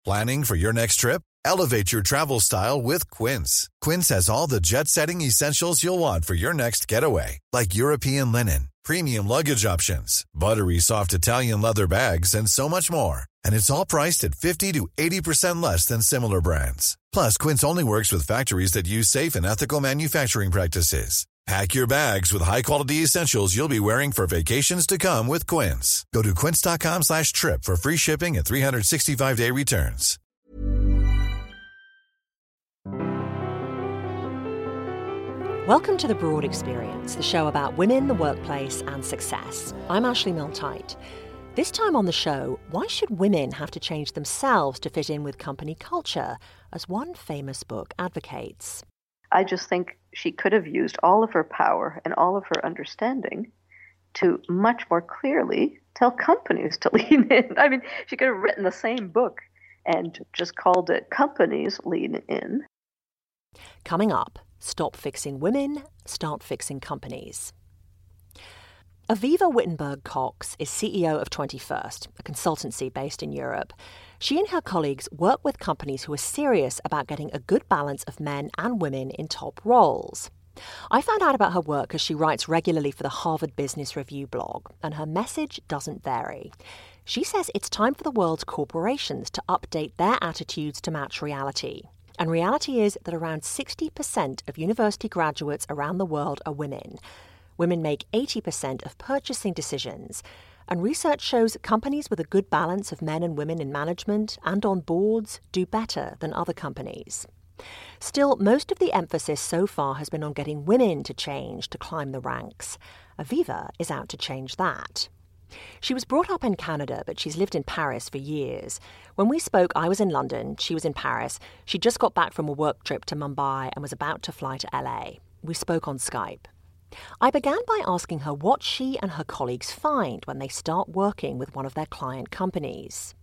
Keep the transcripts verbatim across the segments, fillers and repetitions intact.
Planning for your next trip? Elevate your travel style with Quince. Quince has all the jet-setting essentials you'll want for your next getaway, like European linen, premium luggage options, buttery soft Italian leather bags, and so much more. And it's all priced at fifty to eighty percent less than similar brands. Plus, Quince only works with factories that use safe and ethical manufacturing practices. Pack your bags with high-quality essentials you'll be wearing for vacations to come with Quince. Go to quince.com slash trip for free shipping and three sixty-five day returns. Welcome to The Broad Experience, the show about women, the workplace, and success. I'm Ashley Milne-Tyte. This time on the show, why should women have to change themselves to fit in with company culture, as one famous book advocates? I just think she could have used all of her power and all of her understanding to much more clearly tell companies to lean in. I mean, she could have written the same book and just called it Companies Lean In. Coming up, stop fixing women, start fixing companies. Aviva Wittenberg Cox is C E O of twenty-first, a consultancy based in Europe. She and her colleagues work with companies who are serious about getting a good balance of men and women in top roles. I found out about her work as she writes regularly for the Harvard Business Review blog, and her message doesn't vary. She says it's time for the world's corporations to update their attitudes to match reality. And reality is that around sixty percent of university graduates around the world are women. Women make eighty percent of purchasing decisions, and research shows companies with a good balance of men and women in management and on boards do better than other companies. Still, most of the emphasis so far has been on getting women to change to climb the ranks. Aviva is out to change that. She was brought up in Canada, but she's lived in Paris for years. When we spoke, I was in London, she was in Paris. She just got back from a work trip to Mumbai and was about to fly to L A. We spoke on Skype. I began by asking her what she and her colleagues find when they start working with one of their client companies.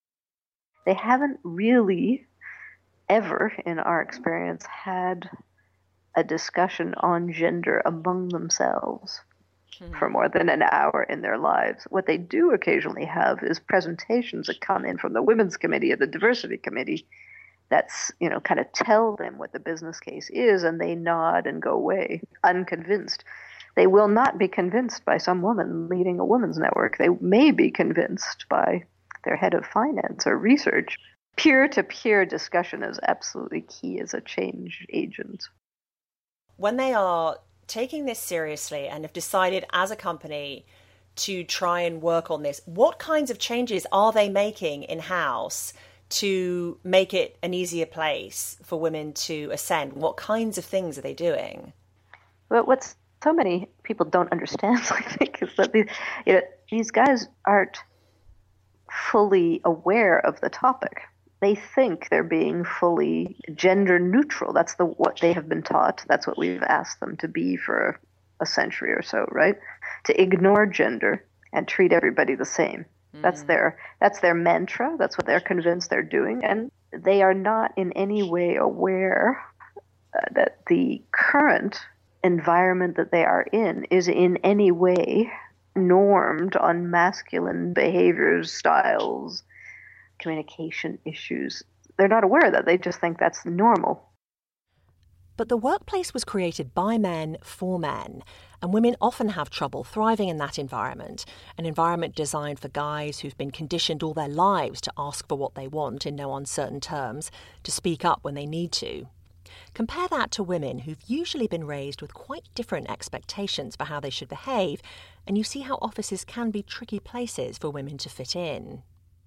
They haven't really ever, in our experience, had a discussion on gender among themselves hmm. for more than an hour in their lives. What they do occasionally have is presentations that come in from the Women's Committee or the Diversity Committee that's, you know, kind of tell them what the business case is, and they nod and go away unconvinced. They will not be convinced by some woman leading a women's network. They may be convinced by their head of finance or research. Peer-to-peer discussion is absolutely key as a change agent. When they are taking this seriously and have decided as a company to try and work on this, what kinds of changes are they making in-house to make it an easier place for women to ascend? What kinds of things are they doing? Well, what so many people don't understand, I think, is that these, you know, these guys aren't fully aware of the topic. They think they're being fully gender neutral. That's the what they have been taught. That's what we've asked them to be for a century or so, right? To ignore gender and treat everybody the same. That's their that's their mantra. That's what they're convinced they're doing. And they are not in any way aware uh, that the current environment that they are in is in any way normed on masculine behaviors, styles, communication issues. They're not aware of that. They just think that's normal. But the workplace was created by men for men, and women often have trouble thriving in that environment, an environment designed for guys who've been conditioned all their lives to ask for what they want in no uncertain terms, to speak up when they need to. Compare that to women who've usually been raised with quite different expectations for how they should behave, and you see how offices can be tricky places for women to fit in.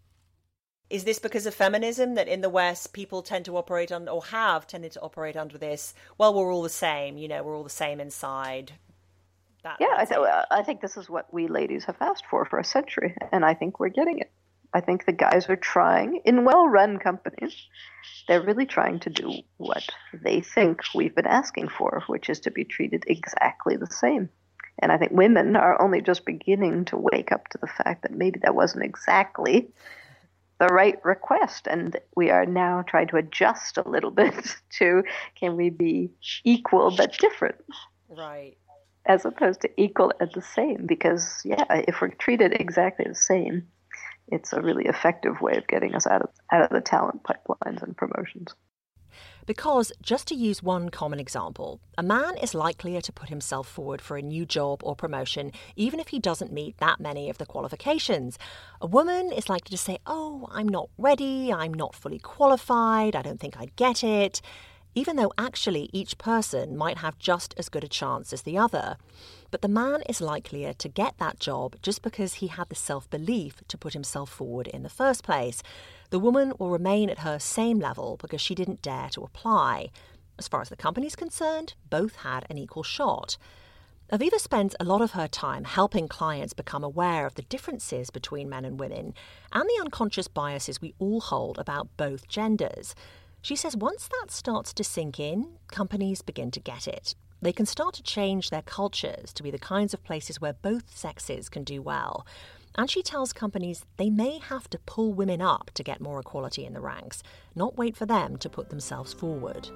Is this because of feminism that in the West people tend to operate on, or have tended to operate under this, well, we're all the same, you know, we're all the same inside? That, yeah, I, th- I think this is what we ladies have asked for for a century, and I think we're getting it. I think the guys are trying, in well-run companies, they're really trying to do what they think we've been asking for, which is to be treated exactly the same. And I think women are only just beginning to wake up to the fact that maybe that wasn't exactly the right request, and we are now trying to adjust a little bit to, can we be equal but different? Right. As opposed to equal and the same, because, yeah, if we're treated exactly the same, it's a really effective way of getting us out of out of the talent pipelines and promotions. Because, just to use one common example, a man is likelier to put himself forward for a new job or promotion even if he doesn't meet that many of the qualifications. A woman is likely to say, oh, I'm not ready, I'm not fully qualified, I don't think I'd get it, even though actually each person might have just as good a chance as the other. But the man is likelier to get that job just because he had the self-belief to put himself forward in the first place. The woman will remain at her same level because she didn't dare to apply. As far as the company's concerned, both had an equal shot. Aviva spends a lot of her time helping clients become aware of the differences between men and women and the unconscious biases we all hold about both genders. She says once that starts to sink in, companies begin to get it. They can start to change their cultures to be the kinds of places where both sexes can do well. And she tells companies they may have to pull women up to get more equality in the ranks, not wait for them to put themselves forward.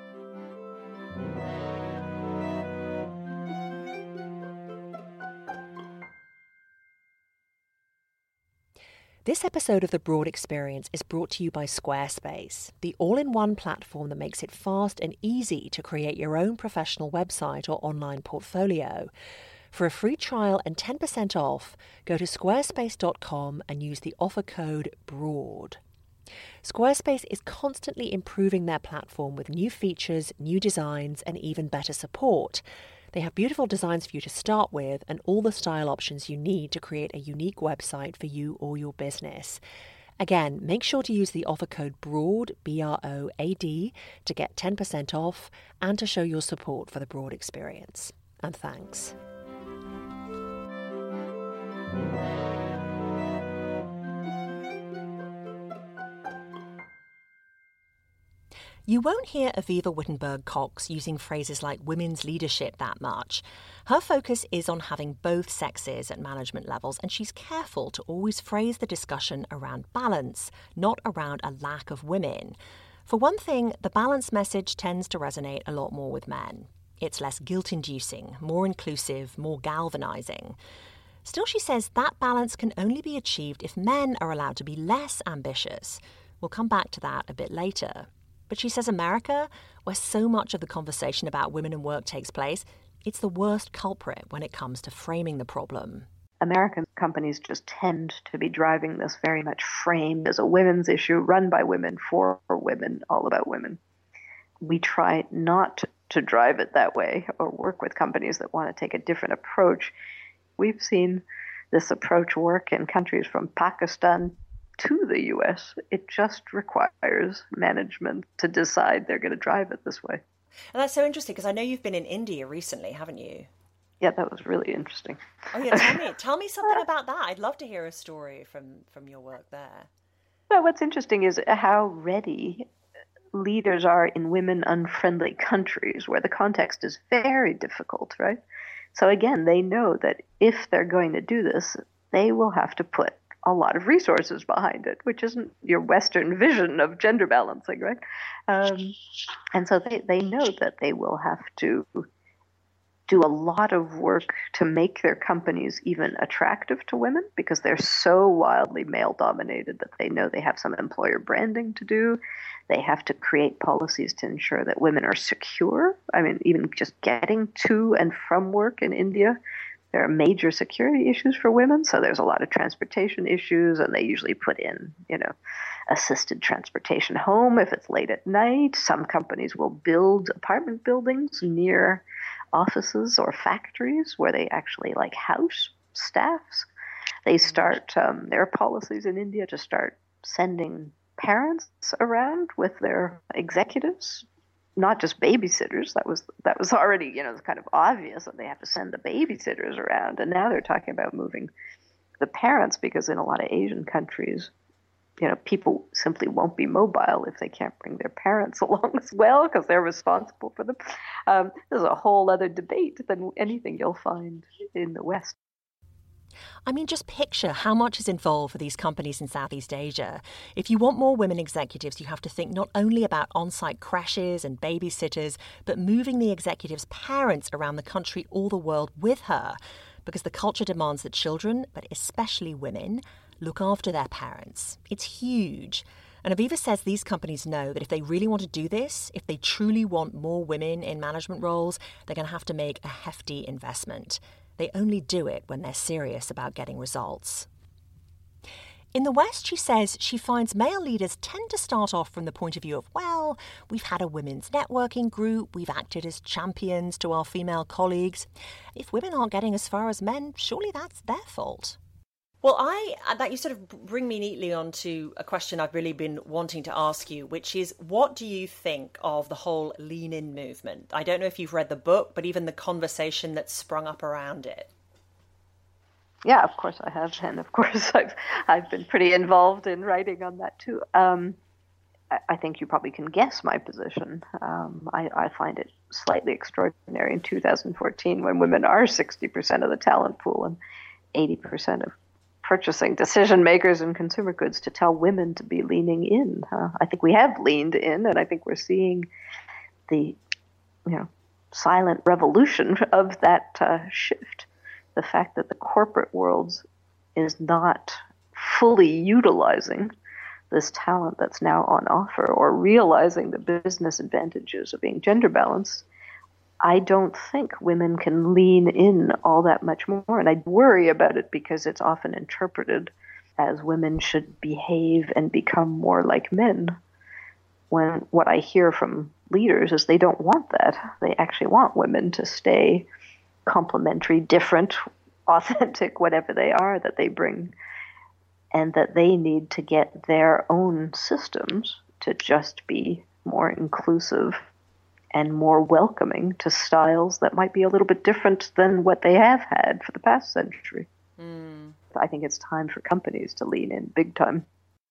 This episode of The Broad Experience is brought to you by Squarespace, the all-in-one platform that makes it fast and easy to create your own professional website or online portfolio. For a free trial and ten percent off, go to squarespace dot com and use the offer code BROAD. Squarespace is constantly improving their platform with new features, new designs, and even better support. They have beautiful designs for you to start with and all the style options you need to create a unique website for you or your business. Again, make sure to use the offer code BROAD, B R O A D, to get ten percent off and to show your support for the Broad Experience. And thanks. You won't hear Aviva Wittenberg Cox using phrases like women's leadership that much. Her focus is on having both sexes at management levels, and she's careful to always phrase the discussion around balance, not around a lack of women. For one thing, the balance message tends to resonate a lot more with men. It's less guilt-inducing, more inclusive, more galvanizing. Still, she says that balance can only be achieved if men are allowed to be less ambitious. We'll come back to that a bit later. But she says America, where so much of the conversation about women and work takes place, it's the worst culprit when it comes to framing the problem. American companies just tend to be driving this very much framed as a women's issue, run by women, for women, all about women. We try not to drive it that way or work with companies that want to take a different approach. We've seen this approach work in countries from Pakistan to the U S. It just requires management to decide they're going to drive it this way. And that's so interesting because I know you've been in India recently, haven't you? Yeah, that was really interesting. Oh yeah, tell me, tell me something about that. I'd love to hear a story from, from your work there. Well, what's interesting is how ready leaders are in women-unfriendly countries where the context is very difficult, right? So again, they know that if they're going to do this, they will have to put a lot of resources behind it, which isn't your Western vision of gender balancing, right? Um, and so they, they know that they will have to do a lot of work to make their companies even attractive to women because they're so wildly male-dominated that they know they have some employer branding to do. They have to create policies to ensure that women are secure. I mean, even just getting to and from work in India, there are major security issues for women, so there's a lot of transportation issues, and they usually put in, you know, assisted transportation home if it's late at night. Some companies will build apartment buildings near offices or factories where they actually like house staffs. They start, um, there are policies in India to start sending parents around with their executives, not just babysitters. That was that was already, you know, kind of obvious that they have to send the babysitters around. And now they're talking about moving the parents because in a lot of Asian countries, you know, people simply won't be mobile if they can't bring their parents along as well because they're responsible for them. Um, there's a whole other debate than anything you'll find in the West. I mean, just picture how much is involved for these companies in Southeast Asia. If you want more women executives, you have to think not only about on-site crashes and babysitters, but moving the executives' parents around the country or the world with her, because the culture demands that children, but especially women, look after their parents. It's huge. And Aviva says these companies know that if they really want to do this, if they truly want more women in management roles, they're going to have to make a hefty investment. They only do it when they're serious about getting results. In the West, she says she finds male leaders tend to start off from the point of view of, well, we've had a women's networking group, we've acted as champions to our female colleagues. If women aren't getting as far as men, surely that's their fault. Well, I that you sort of bring me neatly onto a question I've really been wanting to ask you, which is, what do you think of the whole Lean In movement? I don't know if you've read the book, but even the conversation that's sprung up around it. Yeah, of course I have, and of course I've I've been pretty involved in writing on that too. Um, I, I think you probably can guess my position. Um, I, I find it slightly extraordinary in two thousand fourteen, when women are sixty percent of the talent pool and eighty percent of purchasing decision makers in consumer goods, to tell women to be leaning in. Uh, I think we have leaned in, and I think we're seeing the, you know, silent revolution of that uh, shift. The fact that the corporate world is not fully utilizing this talent that's now on offer, or realizing the business advantages of being gender balanced. I don't think women can lean in all that much more. And I worry about it because it's often interpreted as women should behave and become more like men, when what I hear from leaders is they don't want that. They actually want women to stay complementary, different, authentic, whatever they are that they bring, and that they need to get their own systems to just be more inclusive and more welcoming to styles that might be a little bit different than what they have had for the past century. Mm. I think it's time for companies to lean in big time.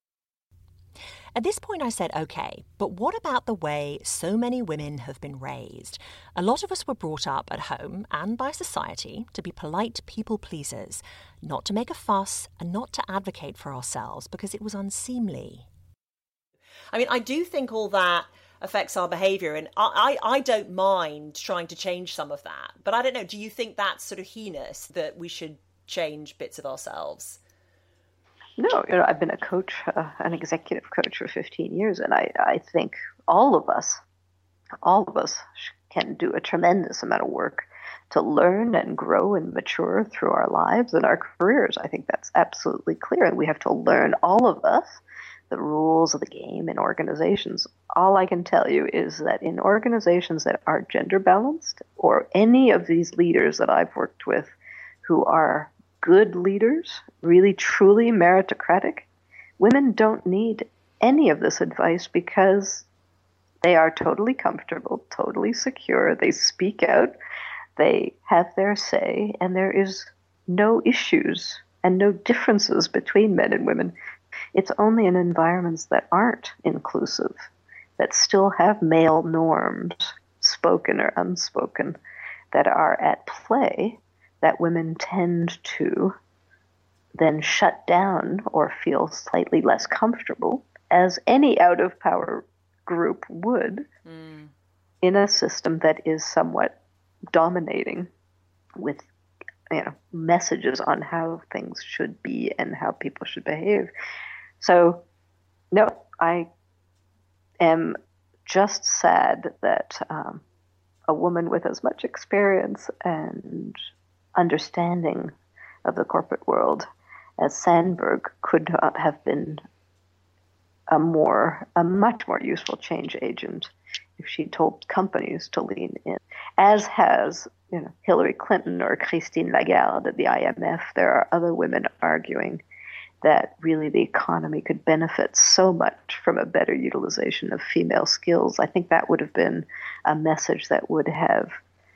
At this point I said, OK, but what about the way so many women have been raised? A lot of us were brought up at home and by society to be polite people pleasers, not to make a fuss and not to advocate for ourselves because it was unseemly. I mean, I do think all that affects our behaviour, and I, I, I don't mind trying to change some of that. But I don't know, do you think that's sort of heinous, that we should change bits of ourselves? No, you know, I've been a coach, uh, an executive coach for fifteen years, and I, I think all of us, all of us can do a tremendous amount of work to learn and grow and mature through our lives and our careers. I think that's absolutely clear, and we have to learn, all of us, the rules of the game in organizations. All I can tell you is that in organizations that are gender balanced, or any of these leaders that I've worked with who are good leaders, really truly meritocratic, women don't need any of this advice because they are totally comfortable, totally secure. They speak out, they have their say, and there is no issues and no differences between men and women. It's only in environments that aren't inclusive, that still have male norms, spoken or unspoken, that are at play, that women tend to then shut down or feel slightly less comfortable, as any out-of-power group would, mm. in a system that is somewhat dominating with, you know, messages on how things should be and how people should behave. So, no, I am just sad that um, a woman with as much experience and understanding of the corporate world as Sandberg could not have been a more, a much more useful change agent if she told companies to lean in, as has, you know, Hillary Clinton or Christine Lagarde at the I M F. There are other women arguing that really the economy could benefit so much from a better utilization of female skills. I think that would have been a message that would have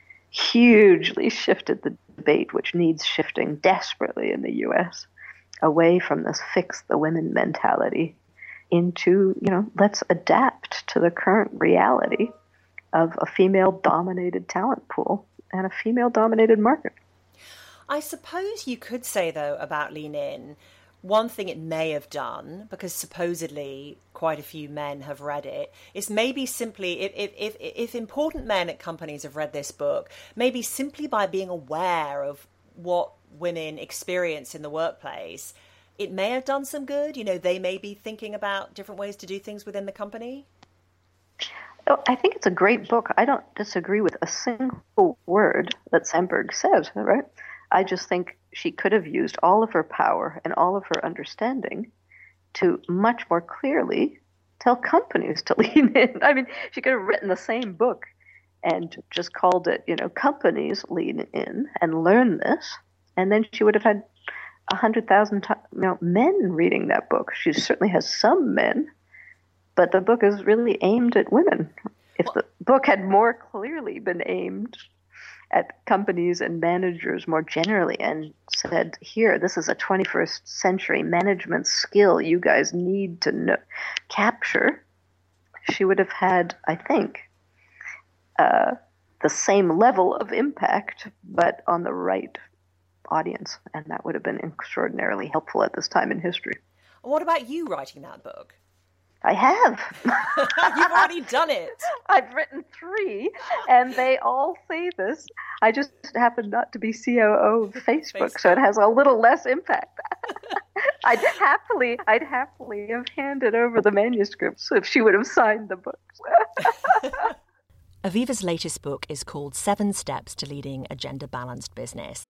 hugely shifted the debate, which needs shifting desperately in the U S, away from this fix the women mentality into, you know, let's adapt to the current reality of a female-dominated talent pool and a female-dominated market. I suppose you could say, though, about Lean In, one thing it may have done, because supposedly quite a few men have read it, is maybe simply, if, if, if, if important men at companies have read this book, maybe simply by being aware of what women experience in the workplace, it may have done some good? You know, they may be thinking about different ways to do things within the company? Oh, I think it's a great book. I don't disagree with a single word that Sandberg says, right? I just think she could have used all of her power and all of her understanding to much more clearly tell companies to lean in. I mean, she could have written the same book and just called it, you know, companies lean in and learn this. And then she would have had a hundred thousand you know, men reading that book. She certainly has some men, but the book is really aimed at women. If the book had more clearly been aimed at companies and managers more generally and said, here, this is a twenty-first century management skill you guys need to know, capture, she would have had, I think, uh, the same level of impact, but on the right audience. And that would have been extraordinarily helpful at this time in history. What about you writing that book? I have. You've already done it. I've written three, and they all say this. I just happen not to be C O O of Facebook, Facebook. So it has a little less impact. I'd happily, I'd happily have handed over the manuscripts if she would have signed the books. Aviva's latest book is called Seven Steps to Leading a Gender-Balanced Business.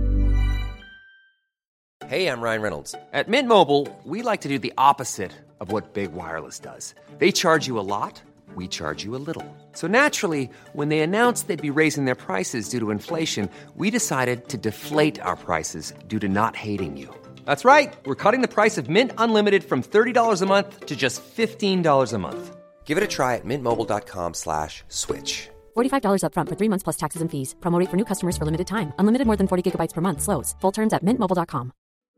Hey, I'm Ryan Reynolds. At Mint Mobile, we like to do the opposite of what Big Wireless does. They charge you a lot, we charge you a little. So naturally, when they announced they'd be raising their prices due to inflation, we decided to deflate our prices due to not hating you. That's right. We're cutting the price of Mint Unlimited from thirty dollars a month to just fifteen dollars a month. Give it a try at mintmobile.com slash switch. forty-five dollars up front for three months plus taxes and fees. Promo rate for new customers for limited time. Unlimited more than forty gigabytes per month. Slows full terms at mint mobile dot com.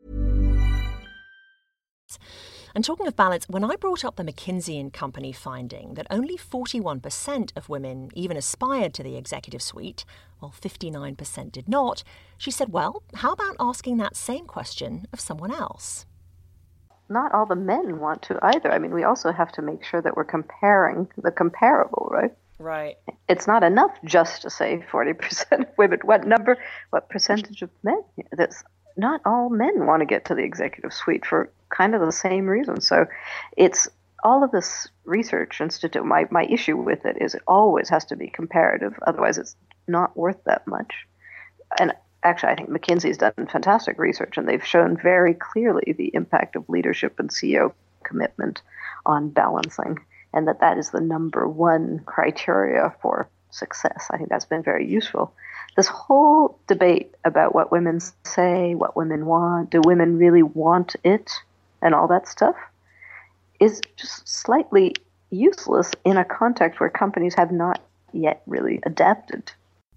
And talking of balance, when I brought up the McKinsey and Company finding that only forty-one percent of women even aspired to the executive suite, while fifty-nine percent did not, she said, well, how about asking that same question of someone else? Not all the men want to either. I mean, we also have to make sure that we're comparing the comparable, right? Right. It's not enough just to say forty percent of women. What number, what percentage of men? That's not all men want to get to the executive suite for kind of the same reason. So it's all of this research institute. My, my issue with it is it always has to be comparative. Otherwise, it's not worth that much. And actually, I think McKinsey's done fantastic research, and they've shown very clearly the impact of leadership and C E O commitment on balancing, and that that is the number one criteria for success. I think that's been very useful. This whole debate about what women say, what women want, do women really want it, and all that stuff is just slightly useless in a context where companies have not yet really adapted.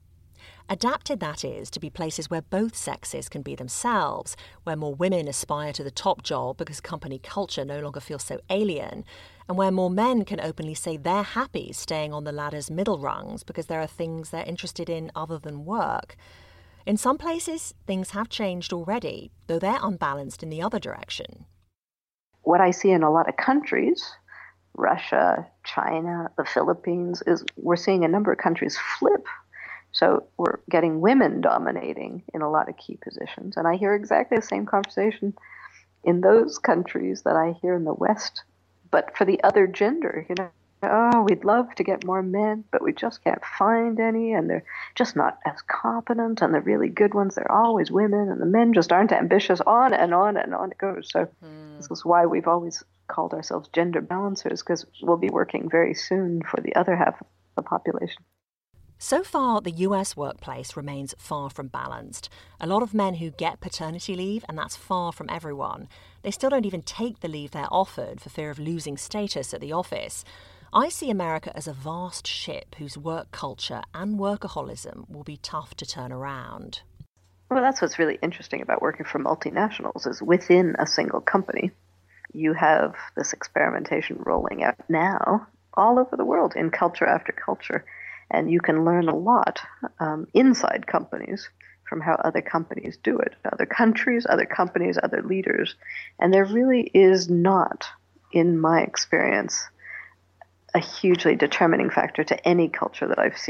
Adapted, that is, to be places where both sexes can be themselves, where more women aspire to the top job because company culture no longer feels so alien, and where more men can openly say they're happy staying on the ladder's middle rungs because there are things they're interested in other than work. In some places, things have changed already, though they're unbalanced in the other direction. What I see in a lot of countries, Russia, China, the Philippines, is we're seeing a number of countries flip. So we're getting women dominating in a lot of key positions. And I hear exactly the same conversation in those countries that I hear in the West, but for the other gender. You know, oh, we'd love to get more men, but we just can't find any, and they're just not as competent, and the really good ones, they're always women, and the men just aren't ambitious, on and on and on it goes. So mm. this is why we've always called ourselves gender balancers, because we'll be working very soon for the other half of the population. So far, the U S workplace remains far from balanced. A lot of men who get paternity leave, and that's far from everyone. They still don't even take the leave they're offered for fear of losing status at the office. I see America as a vast ship whose work culture and workaholism will be tough to turn around. Well, that's what's really interesting about working for multinationals is within a single company, you have this experimentation rolling out now all over the world in culture after culture. And you can learn a lot um, inside companies from how other companies do it, other countries, other companies, other leaders. And there really is not, in my experience, a hugely determining factor to any culture that I've seen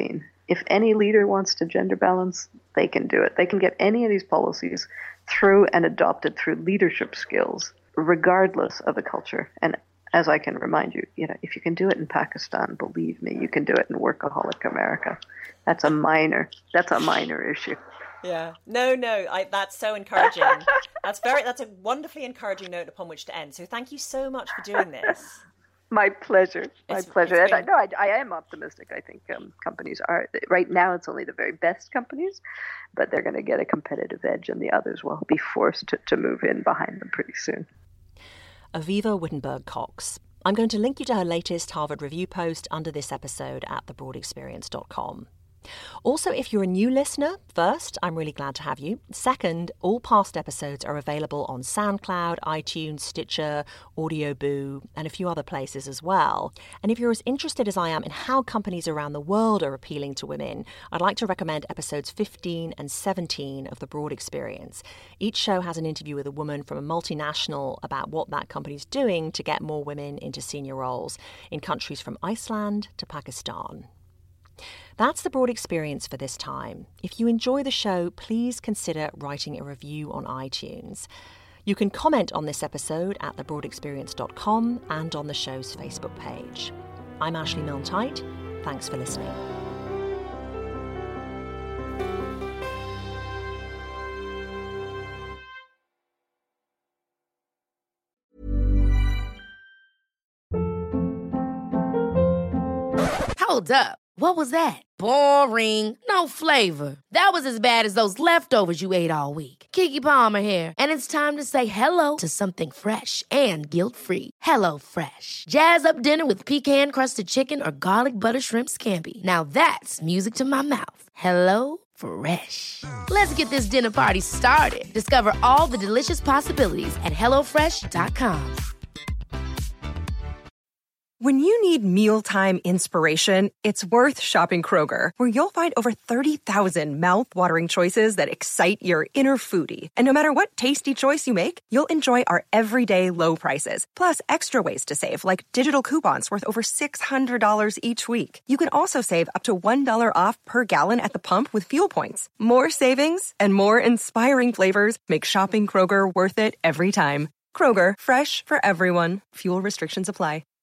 If any leader wants to gender balance, they can do it. They can get any of these policies through and adopted through leadership skills, regardless of the culture. And as I can remind you, you know, if you can do it in Pakistan, believe me, you can do it in workaholic America. That's a minor, that's a minor issue. Yeah. No, no, I, that's so encouraging. That's very, that's a wonderfully encouraging note upon which to end. So thank you so much for doing this. My pleasure. My It's- pleasure. it's And been- I, no, I, I am optimistic. I think um, companies are, right now it's only the very best companies, but they're going to get a competitive edge and the others will be forced to, to move in behind them pretty soon. Aviva Wittenberg Cox. I'm going to link you to her latest Harvard Review post under this episode at the broad experience dot com. Also, if you're a new listener, first, I'm really glad to have you. Second, all past episodes are available on SoundCloud, iTunes, Stitcher, Audioboo, and a few other places as well. And if you're as interested as I am in how companies around the world are appealing to women, I'd like to recommend episodes fifteen and seventeen of The Broad Experience. Each show has an interview with a woman from a multinational about what that company's doing to get more women into senior roles in countries from Iceland to Pakistan. That's The Broad Experience for this time. If you enjoy the show, please consider writing a review on iTunes. You can comment on this episode at the broad experience dot com and on the show's Facebook page. I'm Ashley Milne-Tyte. Thanks for listening. Hold up. What was that? Boring. No flavor. That was as bad as those leftovers you ate all week. Keke Palmer here, and it's time to say hello to something fresh and guilt-free. Hello Fresh. Jazz up dinner with pecan-crusted chicken or garlic butter shrimp scampi. Now that's music to my mouth. Hello Fresh. Let's get this dinner party started. Discover all the delicious possibilities at hello fresh dot com. When you need mealtime inspiration, it's worth shopping Kroger, where you'll find over thirty thousand mouth-watering choices that excite your inner foodie. And no matter what tasty choice you make, you'll enjoy our everyday low prices, plus extra ways to save, like digital coupons worth over six hundred dollars each week. You can also save up to one dollar off per gallon at the pump with fuel points. More savings and more inspiring flavors make shopping Kroger worth it every time. Kroger, fresh for everyone. Fuel restrictions apply.